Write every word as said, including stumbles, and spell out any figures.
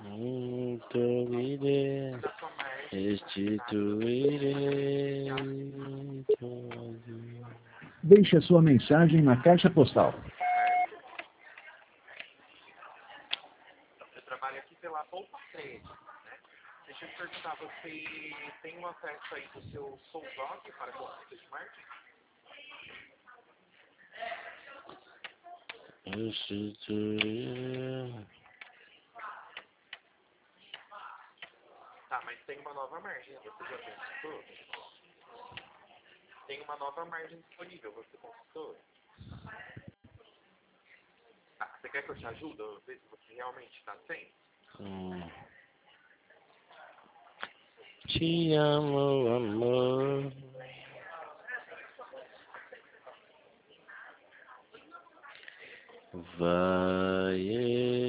Restituirei, restituirei todo. Deixe a sua mensagem na caixa postal. Eu trabalho aqui pela Poupa Crédito, né? Deixa eu te perguntar, você tem um acesso aí do seu Soldoc para consulta de marketing? Restituirei. Tá, mas tem uma nova margem, você já consultou? Tem uma nova margem disponível, você consultou? Tá, você quer que eu te ajude a ver se você realmente está sem? Hum. Te amo, amor. Vai